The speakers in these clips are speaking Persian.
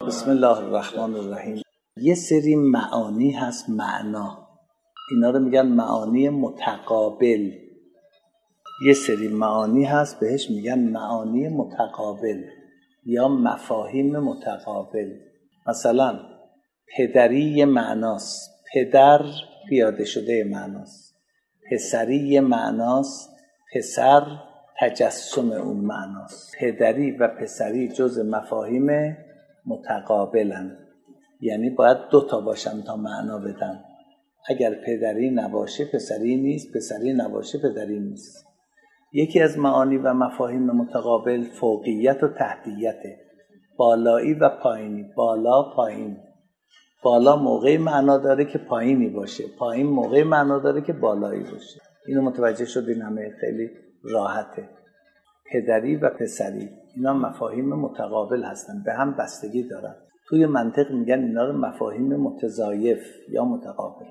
بسم الله الرحمن الرحیم. یه سری معانی هست، معنا، اینا رو میگن معانی متقابل. یه سری معانی هست بهش میگن معانی متقابل یا مفاهیم متقابل. مثلا پدری یه معناست، پدر پیاده شده معناست. پسری یه معناست، پسر تجسم اون معناست. پدری و پسری جز مفاهیم متقابلن، یعنی باید دوتا باشن تا معنا بدن. اگر پدری نباشه پسری نیست، پسری نباشه پدری نیست. یکی از معانی و مفاهیم متقابل فوقیت و تحتیته، بالایی و پایینی، بالا پایین. بالا موقعی معنا داره که پایینی باشه، پایین موقعی معنا داره که بالایی باشه. اینو متوجه شدین؟ همه خیلی راحته. پدری و پسری اینا مفاهیم متقابل هستن، به هم بستگی دارن. توی منطق میگن اینا رو مفاهیم متضایف یا متقابل.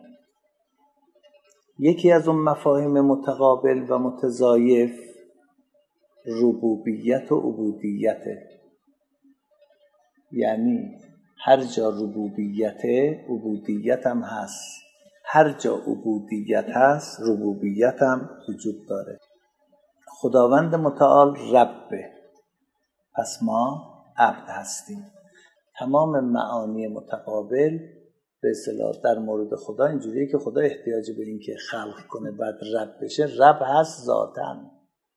یکی از اون مفاهیم متقابل و متضایف ربوبیت و عبودیته. یعنی هر جا ربوبیته عبودیت هم هست، هر جا عبودیت هست ربوبیت هم وجود داره. خداوند متعال ربه، پس ما عبد هستیم. تمام معانی متقابل به اصطلاح در مورد خدا اینجوریه که خدا احتیاج به این که خلق کنه بعد رب بشه. رب هست ذاتن،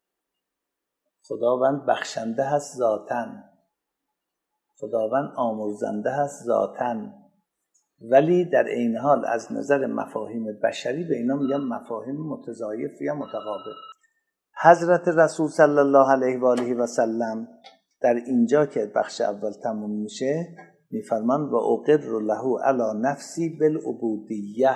خداوند بخشنده هست ذاتن، خداوند آمرزنده هست ذاتن. ولی در این حال از نظر مفاهیم بشری به اینا میگن مفاهیم متضایف یا متقابل. حضرت رسول صلی الله علیه و آله و سلم در اینجا که بخش اول تموم میشه میفرمان و اقر له علی نفسی بالعبودیه.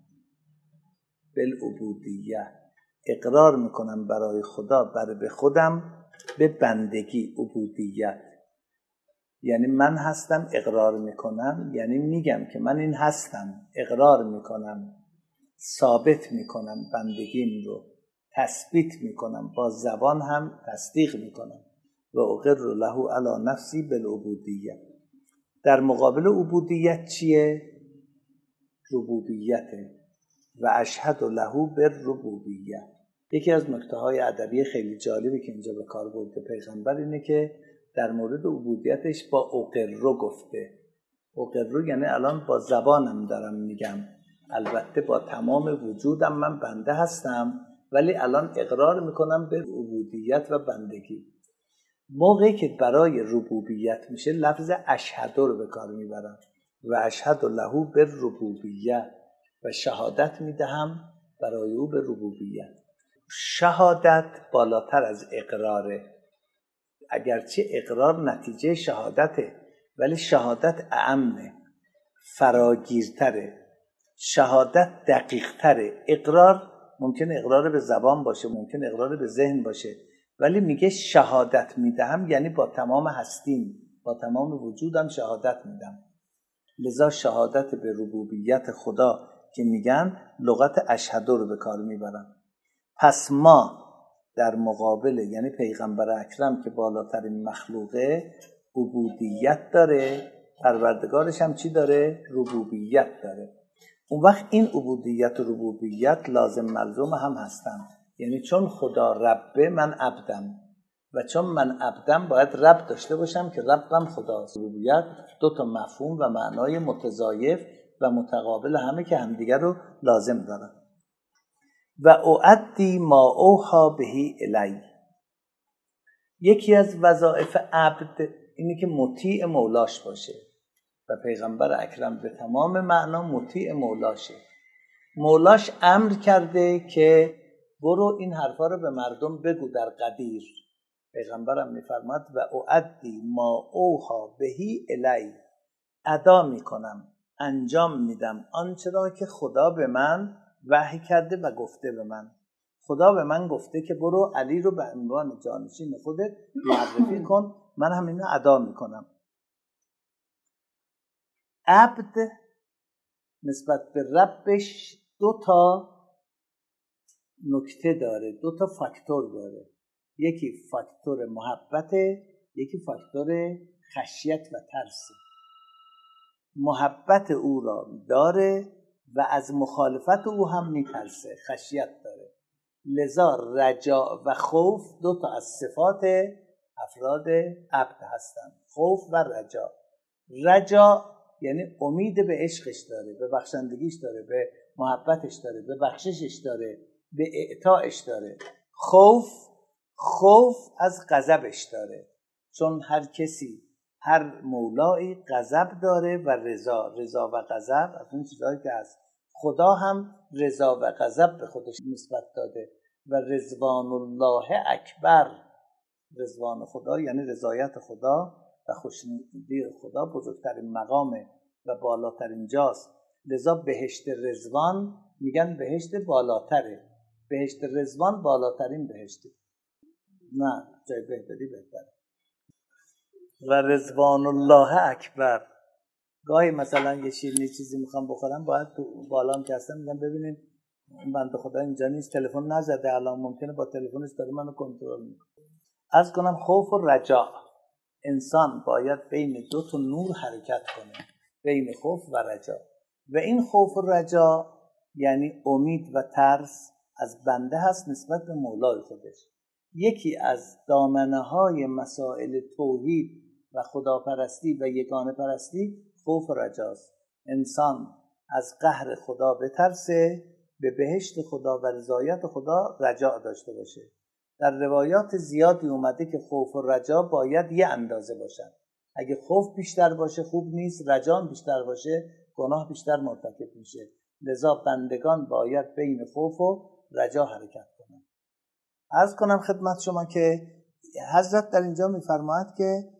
بالعبودیه اقرار میکنم برای خدا، به خودم به بندگی. عبودیت یعنی من هستم، اقرار میکنم، یعنی میگم که من این هستم، اقرار میکنم، ثابت میکنم بندگیم رو، تثبیت میکنم، با زبان هم تصدیق میکنم. و اقر له علی نفسی بالعبودیه. در مقابل عبودیت چیه؟ ربوبیته. و اشهد له بالربوبیه. یکی از نکته‌های ادبی خیلی جالبی که اینجا به کار برده پیغمبر اینه که در مورد عبودیتش با اقر گفته. اقر یعنی الان با زبانم دارم میگم، البته با تمام وجودم من بنده هستم، ولی الان اقرار میکنم به عبودیت و بندگی. موقعی که برای ربوبیت میشه لفظ اشهد رو به کار میبرم. و اشهد له بالربوبیه، و شهادت میدهم برای او به ربوبیت. شهادت بالاتر از اقراره، اگرچه اقرار نتیجه شهادته، ولی شهادت اعمه، فراگیرتره. شهادت دقیقتره. اقرار ممکن اقرار به زبان باشه، ممکن اقرار به ذهن باشه، ولی میگه شهادت میدهم یعنی با تمام هستیم، با تمام وجودم شهادت میدم. لذا شهادت به ربوبیت خدا که میگن لغت اشهد رو به کار میبرن. پس ما در مقابل، یعنی پیغمبر اکرم که بالاترین مخلوقه، عبودیت داره، پروردگارش هم چی داره؟ ربوبیت داره. اون وقت این عبودیت و ربوبیت لازم ملزوم هم هستن. یعنی چون خدا ربه من عبدم، و چون من عبدم باید رب داشته باشم که ربم خداست. ربوبیت دو تا مفهوم و معنای متضایف و متقابل همه که همدیگر رو لازم دارن. و اؤدی ما اوحی بهی الی. یکی از وظایف عبد اینه که مطیع مولاش باشه و پیغمبر اکرم به تمام معنا مطیع مولاشه. مولاش امر کرده که برو این حرفا رو به مردم بگو در قدیر. پیغمبرم میفرماد و اؤدی ما اوحی بهی الی، ادا میکنم، انجام میدم آنچه را که خدا به من وحی کرده و گفته به من. خدا به من گفته که برو علی رو به عنوان جانشین خودت معرفی کن، من هم اینو ادا میکنم. عبد نسبت به ربش دو تا نکته داره، دو تا فاکتور داره. یکی فاکتور محبته، یکی فاکتور خشیت و ترس. محبت او را داره و از مخالفت او هم میترسه، خشیت داره. لذا رجا و خوف دو تا از صفات افراد عبد هستند، خوف و رجا. رجا یعنی امید به عشقش داره، به بخشندگیش داره، به محبتش داره، به بخششش داره، به اعطایش داره. خوف از غضبش داره، چون هر کسی، هر مولایی غضب داره و رضا و غضب از اون چیزهایی که هست. خدا هم رضا و غضب به خودش نسبت داده و رضوان الله اکبر. رضوان خدا یعنی رضایت خدا و خوشنودی خدا بزرگترین مقامه و بالاترین جاست. لذا بهشت رضوان میگن بهشت بالاتره. بهشت رضوان بالاترین بهشته، نه جای بهتری بهتره. و رضوان الله اکبر. گاهی مثلا یه شیرینی چیزی میخوام بخورم، باید تو بالام که هستم میگم ببینید این بنده خدا اینجا نیست، تلفن نزده الان، ممکنه با تلفنش داره منو کنترل میکنه. عرض کنم خوف و رجا، انسان باید بین دو تا نور حرکت کنه، بین خوف و رجا. و این خوف و رجا یعنی امید و ترس از بنده هست نسبت به مولای خودش. یکی از دامنه‌های مسائل توحید و خداپرستی و یگانه پرستی خوف و رجاست. انسان از قهر خدا بترسه، به بهشت خدا و رضایت خدا رجا داشته باشه. در روایات زیادی اومده که خوف و رجا باید یه اندازه باشن. اگه خوف بیشتر باشه خوب نیست، رجا بیشتر باشه گناه بیشتر مرتکب میشه. لذا بندگان باید بین خوف و رجا حرکت کنن. عرض کنم خدمت شما که حضرت در اینجا میفرماید که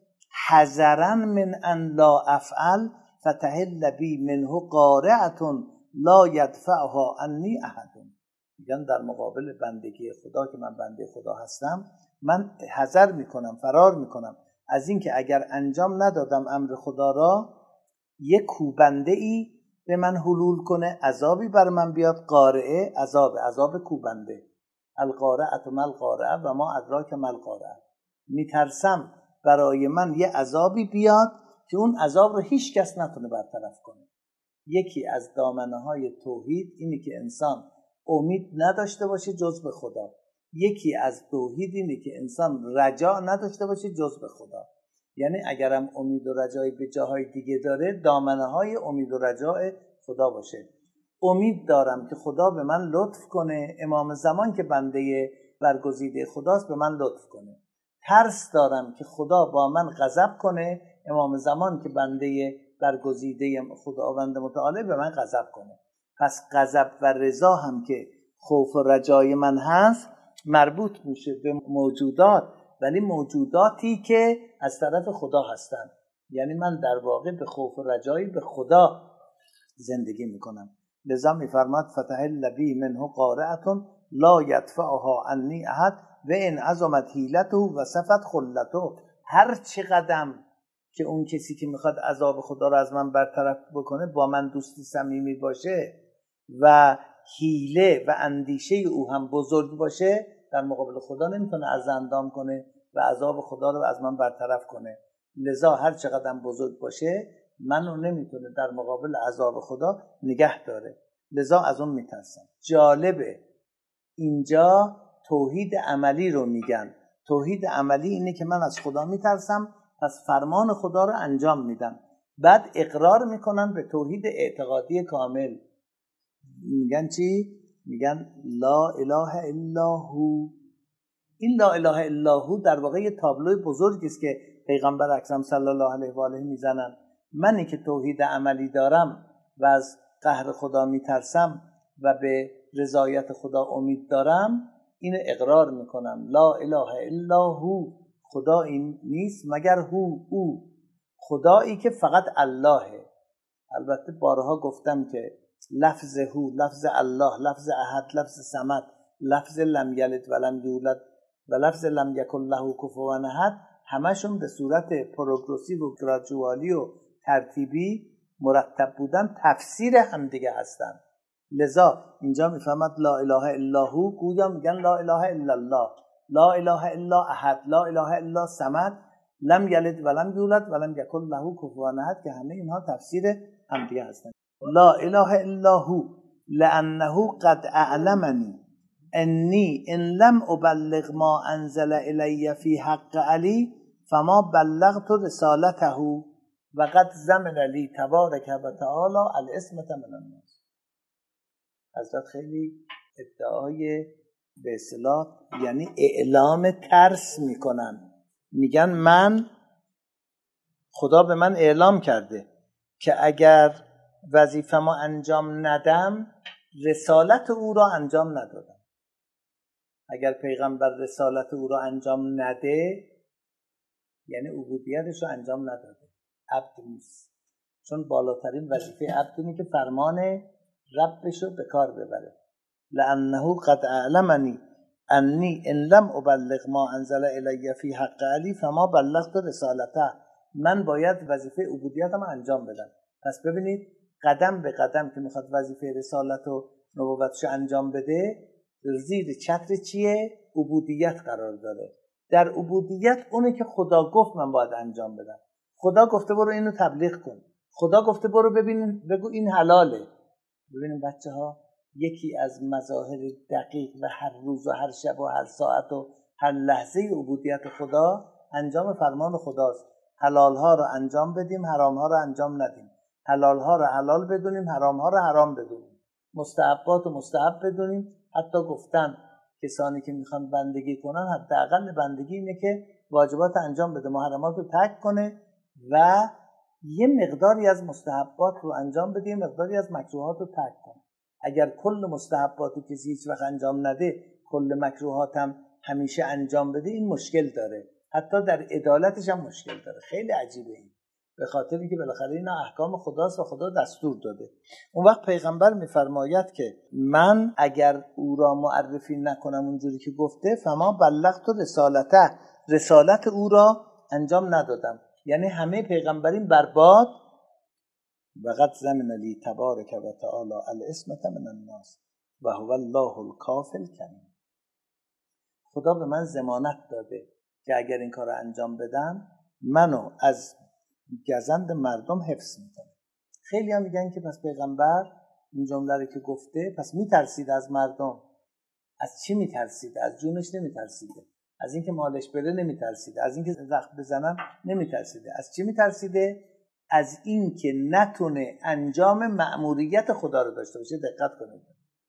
حذرا من ان لا افعل فتحل بی منه قارعه لا یدفعها عنی احد. میگن در مقابل بندگی خدا که من بنده خدا هستم، من حذر میکنم، فرار میکنم از این که اگر انجام ندادم امر خدا را، یک کوبنده ای به من حلول کنه، عذابی بر من بیاد. قارعه عذاب کوبنده. القارعه ما القارعه و ما ادراک ما القارعه. میترسم برای من یه عذابی بیاد که اون عذاب رو هیچ کس نتونه برطرف کنه. یکی از دامنه‌های توحید اینه که انسان امید نداشته باشه جز به خدا. یکی از توحید اینه که انسان رجا نداشته باشه جز به خدا. یعنی اگرم امید و رجای به جاهای دیگه داره، دامنه‌های امید و رجای خدا باشه. امید دارم که خدا به من لطف کنه، امام زمان که بنده برگزیده خداست به من لطف کنه. ترس دارم که خدا با من غضب کنه، امام زمان که بنده برگزیده خداوند متعال به من غضب کنه. پس غضب و رضا هم که خوف و رجای من هست مربوط میشه به موجودات، ولی موجوداتی که از طرف خدا هستن. یعنی من در واقع به خوف و رجایی به خدا زندگی میکنم. لذا میفرماد فتحل بی منه قارعه لا یدفعها عنی احد و ان عظمت حیلته و صفت خلته. هر چه قدم که اون کسی که میخواد عذاب خدا رو از من برطرف بکنه با من دوستی صمیمی باشه و حیله و اندیشه او هم بزرگ باشه، در مقابل خدا نمیتونه عرض اندام کنه و عذاب خدا رو از من برطرف کنه. لذا هر چه قدم بزرگ باشه منو نمیتونه در مقابل عذاب خدا نگه داره. لذا از اون میترسم. جالبه اینجا توحید عملی رو میگن. توحید عملی اینه که من از خدا میترسم، پس فرمان خدا رو انجام میدم. بعد اقرار میکنن به توحید اعتقادی کامل. میگن چی؟ میگن لا اله الا هو. این لا اله الا هو در واقع یه تابلوی بزرگی است که پیغمبر اکرم صلی الله علیه و آله میزنن. منی که توحید عملی دارم و از قهر خدا میترسم و به رضایت خدا امید دارم، اینو اقرار میکنم. لا اله الا هو. خدا این نیست مگر هو، او خدایی که فقط اللهه. البته بارها گفتم که لفظ هو، لفظ الله، لفظ احد، لفظ صمد، لفظ لم یلد ولم یولد و لفظ لم یکن له کفوا احد همشون به صورت پروگرسیو و گراجوالی و ترتیبی مرتب بودن تفسیر همدیگه هستن. لذا اینجا میفهمد لا اله الا هو، گویا میگن لا اله الا الله، لا اله الا احد، لا اله الا صمد. لم یلد ولم یولد ولم یکن له کفوا احد، که همه اینها تفسیر همدیگه هستند. لا اله الا هو لانه قد اعلمنی انی ان لم ابلغ ما انزل الی فی حق علی فما بلغت رسالته و قد ضمن لی تبارک و تعالی العصمة من الناس. حضرت خیلی ادعای به اصطلاح یعنی اعلام ترس میکنن، میگن من خدا به من اعلام کرده که اگر وظیفه ما انجام ندم رسالت او را انجام ندادم. اگر پیغمبر رسالت او را انجام نده یعنی عبودیتش رو انجام نداده، عبد نیست. چون بالاترین وظیفه عبد اینه که فرمان ربش رو به کار ببره. لانه قد اعلمنی انی ان لم ابلغ ما انزل الی فی حق علی فما بلغت رسالته، من باید وظیفه عبودیتم انجام بدم. پس ببینید قدم به قدم که میخواد وظیفه رسالت و نبوتش انجام بده زیر چتر چیه؟ عبودیت قرار داره. در عبودیت اونه که خدا گفت من باید انجام بدم. خدا گفته برو اینو تبلیغ کن، خدا گفته برو ببین بگو این حلاله. ببینید بچه ها، یکی از مظاهر دقیق و هر روز و هر شب و هر ساعت و هر لحظه عبودیت خدا انجام فرمان خداست. حلال ها رو انجام بدیم، حرام ها رو انجام ندیم. حلال ها رو حلال بدونیم، حرام ها رو حرام بدونیم. مستحبات رو مستحب بدونیم. حتی گفتن کسانی که میخوان بندگی کنن حداقل بندگی اینه که واجبات انجام بده، محرمات رو ترک کنه و یه مقداری از مستحبات رو انجام بده، یه مقداری از مکروهات رو ترک کنه. اگر کل مستحبات رو کسی هیچ وقت انجام نده، کل مکروهات هم همیشه انجام بده، این مشکل داره. حتی در عدالتش هم مشکل داره. خیلی عجیبه این، به خاطر اینکه بالاخره اینا احکام خداست و خدا دستور داده. اون وقت پیغمبر میفرماید که من اگر او را معرفی نکنم اونجوری که گفته فما بلغت رسالته، رسالت او را انجام ندادم، یعنی همه پیغمبرین برباد. و قد ضمن لی تبارک و تعالی العصمة من الناس و هو الله الکافی الکریم. خدا به من ضمانت داده که اگر این کار رو انجام بدم منو از گزند مردم حفظ میکنه. خیلی هم میگن که پس پیغمبر این جمله رو که گفته پس میترسید از مردم. از چی میترسیده؟ از جونش نمیترسیده، از اینکه مالش بره نمیترسیده، از اینکه زخم بزنن نمیترسیده. از چی میترسیده؟ از اینکه نتونه انجام مأموریت خدا رو داشته باشه. دقت کنید،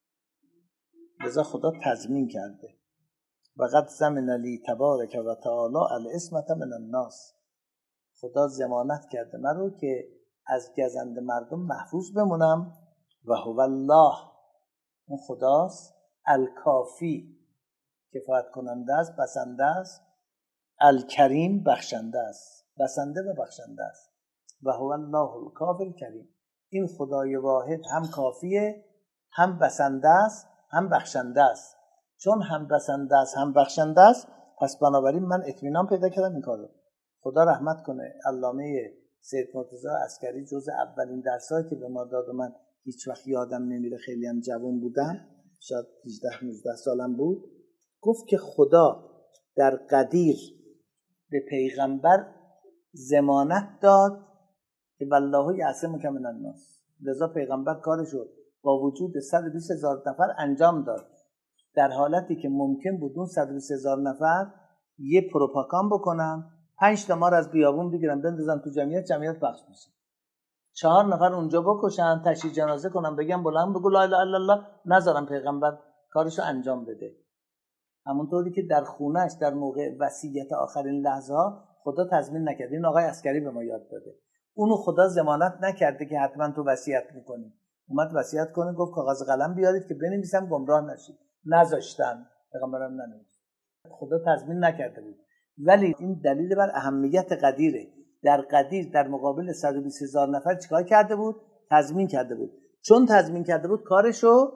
لذا خدا تضمین کرده و قد ضمن لی تبارک و تعالی العصمة من الناس. خدا ضمانت کرده من رو که از گزند مردم محفوظ بمونم. و هو الله، اون خداست، الکافی، کفایت کننده است، بسنده است، الکریم، بخشنده است، بسنده و بخشنده است. و هو الله الکافی الکریم. این خدای واحد هم کافیه، هم بسنده است، هم بخشنده است. چون هم بسنده است هم بخشنده است پس بنابراین من اطمینان پیدا کردم این کارو. خدا رحمت کنه علامه سید مرتضی عسکری جز اولین درسایی که به ما داد و من هیچ وقت یادم نمیره، خیلی هم جوان بودم، شاید 18-19 سالم بود، گفت که خدا در قدیر به پیغمبر ضمانت داد که والله یعصمک من الناس. لذا پیغمبر کارشو با وجود 120,000 نفر انجام داد، در حالتی که ممکن بود اون 120,000 نفر یه پروپاگان بکنن، 5 تا مار از بیابون بگیرن بندازن تو جمعیت پخش بشه، 4 نفر اونجا بکشن، تشییع جنازه کنن، بگن بلند بگو لا اله الا الله، نذارن پیغمبر کارشو انجام بده. همونطوری که در خونهش در موقع وصیت آخرین لحظه ها خدا تضمین نکرد. این آقای عسکری به ما یاد داده. اونو خدا ضمانت نکرده که حتما تو وصیت میکنی. اومد وصیت کنه، گفت کاغذ قلم بیارید که بنویسم گمراه نشید. نذاشتن، پیغمبرم ننوشت. خدا تضمین نکرده بود. ولی این دلیل بر اهمیت قدیره. در قدیر در مقابل 120,000 نفر چیکار کرده بود؟ تضمین کرده بود. چون تضمین کرده بود کارشو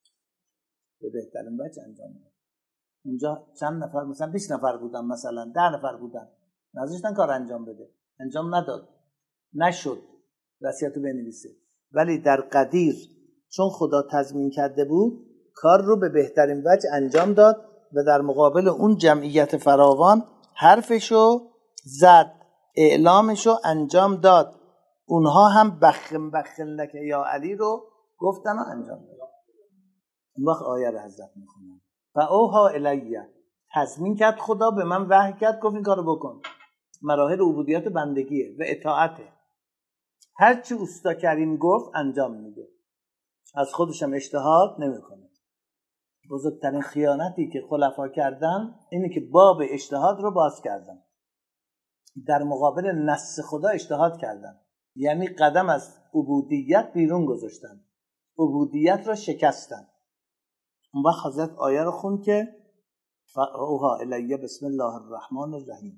به بهترین وجه انجام داد. اونجا چند نفر، مثلا 20 نفر بودن، مثلا 10 نفر بودن، نذاشتن کار انجام بده، انجام نداد، نشد وصیتو بنویسه. ولی در قدیر چون خدا تضمین کرده بود کار رو به بهترین وجه انجام داد و در مقابل اون جمعیت فراوان حرفشو زد، اعلامشو انجام داد. اونها هم بخن لک یا علی رو گفتن و انجام دادن. اون وقت آیه رو حضرت میخونن فاوحی الیه، تضمین کرد خدا به من، وحی کرد، گفت این کارو بکن. مراحل عبودیت بندگیه و اطاعته. هرچی اوستا کریم گفت انجام میده، از خودش هم اجتهاد نمیکنه. بزرگترین خیانتی که خلفا کردن اینه که باب اجتهاد رو باز کردن، در مقابل نص خدا اجتهاد کردن، یعنی قدم از عبودیت بیرون گذاشتن، عبودیت رو شکستن. اون وقت حضرت آیه رو خون که فاوحی الیه بسم الله الرحمن الرحیم.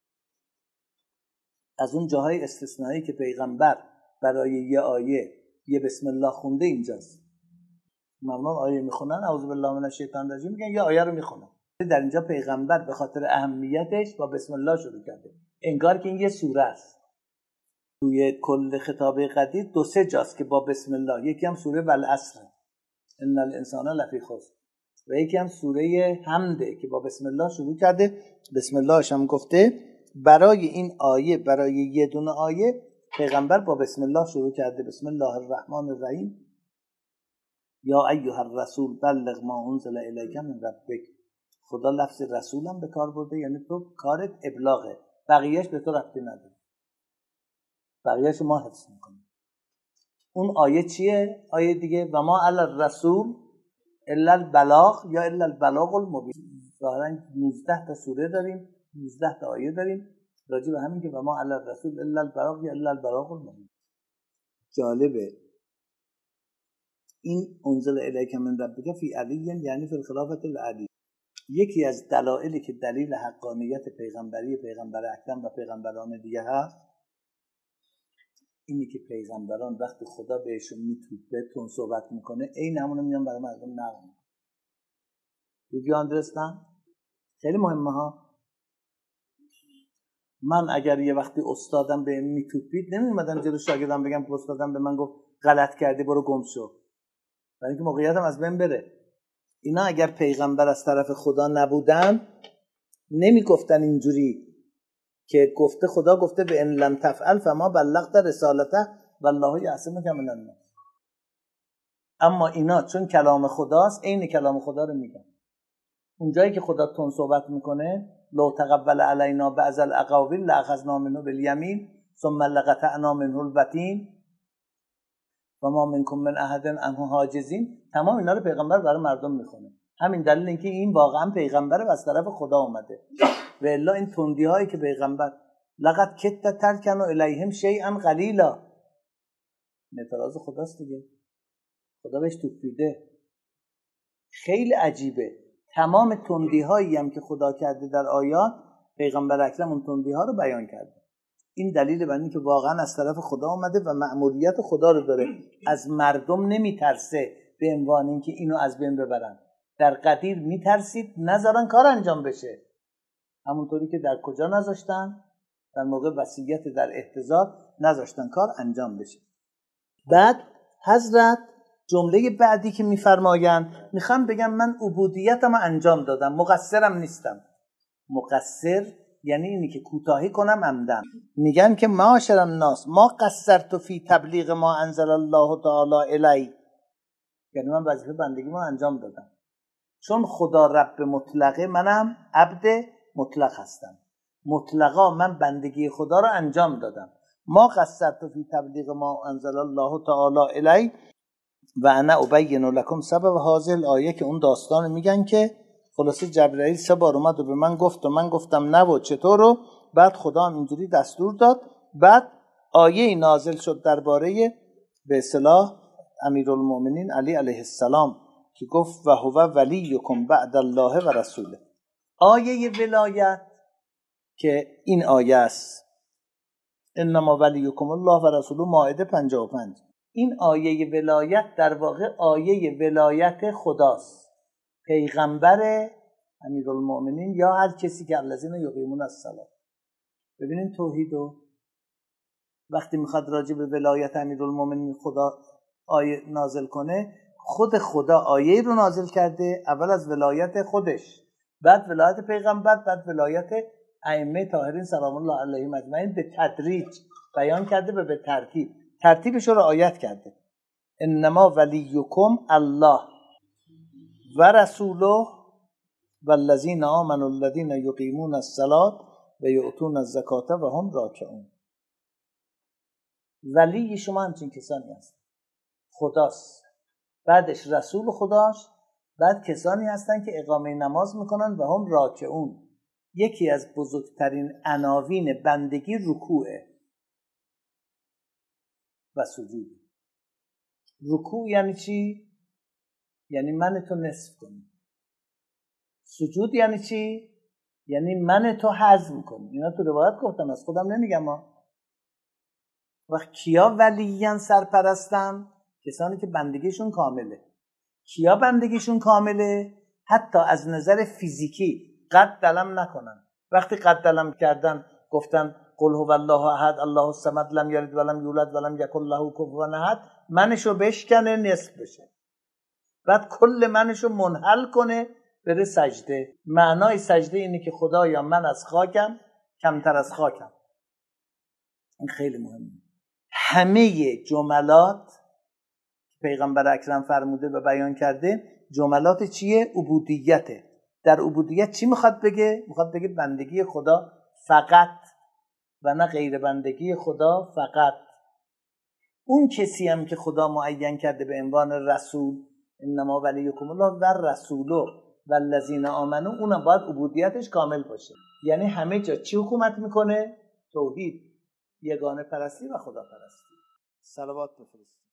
از اون جاهای استثنایی که پیغمبر برای یه آیه یه بسم الله خونده اینجاست. معمولا آیه میخونن اعوذ بالله من الشیطان الرجیم میگن یه آیه رو میخونن. در اینجا پیغمبر به خاطر اهمیتش با بسم الله شروع کرده، انگار که این یه سوره است. توی کل خطاب قدیر 2-3 جاست که با بسم الله، یکی هم سوره والعصر ان الانسان لفی خسر و یکی هم سوره حمده که با بسم الله شروع کرده. بسم اللهش هم گفته برای این آیه، برای یه دونه آیه پیغمبر با بسم الله شروع کرده. بسم الله الرحمن الرحیم یا ایها الرسول بلغ ما انزل الیک من ربک. خدا لفظ رسولم به کار برده، یعنی تو کارت ابلاغه، بقیهش به تو ربطی نداره، بقیهش ما حفظ میکنیم. اون آیه چیه؟ آیه دیگه و ما علی الرسول الا البلاغ یا الا البلاغ المبین. ظاهرا 19 تا سوره داریم، 19 تا آیه داریم راجع به همین که و ما علی الرسول الا البلاغ یا الا البلاغ المبین. جالبه این انزل الیک من ربک فی علی یعنی فی الخلافه العلی. یکی از دلایلی که دلیل حقانیت پیغمبری پیغمبر اکرم و پیغمبران دیگه هست اینی که پیغمبران وقتی خدا بهشون بهتون صحبت میکنه این همونو میان برای مردم نقل میکنه. Did you understand؟ خیلی مهمه ها. من اگر یه وقتی استادم به میتوپید نمیومدم جلو شاگردم بگم که استادم به من گفت غلط کردی برو گم شو، برای اینکه موقعیتم از بین بره. اینا اگر پیغمبر از طرف خدا نبودن نمیگفتن اینجوری که گفته خدا گفته به ان لم تفعل فما بلغت رسالته والله یعصمک من الناس. اما اینا چون کلام خداست عین کلام خدا رو میگن. اونجایی که خدا تون صحبت میکنه لو تقبل علینا بعض الاقاویل لاخذنا منه بالیمین ثم لقطعنا منه الوتین و ما منکم من احد عنه حاجزین. تمام اینا رو پیغمبر برای مردم میخونه. همین دلیل اینکه این واقعا پیغمبر از طرف خدا اومده. و الا این تندی هایی که پیغمبر لقد کت ترکنوا الیهم شیئا قلیلا، اعتراض خداست دیگه، خدا بهش توپیده. خیلی عجیبه تمام تندی هایی هم که خدا کرده در آیات پیغمبر اکرم اون تندی ها رو بیان کرده. این دلیل بر اینکه واقعا از طرف خدا اومده و مأموریت خدا رو داره، از مردم نمیترسه به عنوان اینکه اینو از بین ببرن. در قدیر میترسید نذارن کار انجام بشه، همونطوری که در کجا نذاشتن؟ در موقع وصیت در احتضار نذاشتن کار انجام بشه. بعد حضرت جمله بعدی که میفرمایند میخوام بگم من عبودیتم انجام دادم، مقصرم نیستم. مقصر یعنی اینی که کوتاهی کنم عمدن. میگن که معاشر الناس ما قصرت فی تبلیغ ما انزل الله تعالی الی، یعنی من وظیفه بندگی ما انجام دادم. چون خدا رب مطلقه منم عبد مطلق هستم، مطلقا من بندگی خدا رو انجام دادم. ما قصرت فی تبلیغ ما انزل الله تعالی الی و انا ابین لکم سبب هذه الآیه، که اون داستان میگن که خلاصه جبرائیل 3 بار اومد و به من گفت و من گفتم نه و چطور رو. بعد خدا هم اینجوری دستور داد. بعد آیه نازل شد درباره به اصطلاح امیرالمؤمنین علی علیه السلام که گفت و هو ولیکم بعد الله و رسوله. آیه ولایت که این آیه است انما ولیکم الله و رسوله، مائده 55. این آیه ولایت در واقع آیه ولایت خداست، پیغمبر امیرالمؤمنین یا هر کسی که الذین یقیمون الصلاة. ببینین توحیدو وقتی میخواد راجع به ولایت امیرالمؤمنین خدا آیه نازل کنه، خود خدا آیه رو نازل کرده، اول از ولایت خودش، بعد ولایت پیغمبر، بعد ولایت ائمه طاهرین سلام الله علیهم اجمعین به تدریج بیان کرده و به ترتیبش رو رعایت کرده. انما ولیکم الله و رسوله والذین آمنوا الذین یقیمون الصلاة و یؤتون الزکاة و هم راکعون. ولی شما همچین کسانی هست، خداست، بعدش رسول خداست، بعد کسانی هستن که اقامه نماز میکنن و هم راکعون. یکی از بزرگترین عناوین بندگی رکوعه و سجود. رکوع یعنی چی؟ یعنی من تو نصف کنی. سجود یعنی چی؟ یعنی من تو هضم کنی. اینا تو روایت گفتم، از خودم نمیگم ها. وقت کیا ولیان سرپرستن؟ کسانی که بندگیشون کامله. کیا بندگیشون کامله؟ حتی از نظر فیزیکی قد دلم نکنن. وقتی قد دلم کردن گفتن قل هو الله احد الله الصمد لم یلد ولم یولد ولم یکن له کفوا احد، منشو بشکنه نصف بشه، بعد کل منشو منحل کنه بره سجده. معنای سجده اینه که خدایا من از خاکم کمتر از خاکم. این خیلی مهمه. همه جملات پیغمبر اکرم فرموده و بیان کرده جملات چیه؟ عبودیته. در عبودیت چی میخواد بگه؟ میخواد بگه بندگی خدا فقط و نه غیر بندگی خدا فقط. اون کسی هم که خدا معین کرده به عنوان رسول، انما ولیکم الله و رسوله و الذین آمنوا، اونم باید عبودیتش کامل باشه. یعنی همه جا چی حکومت میکنه؟ توحید، یگانه پرستی و خدا پرستی. صلوات بفرست.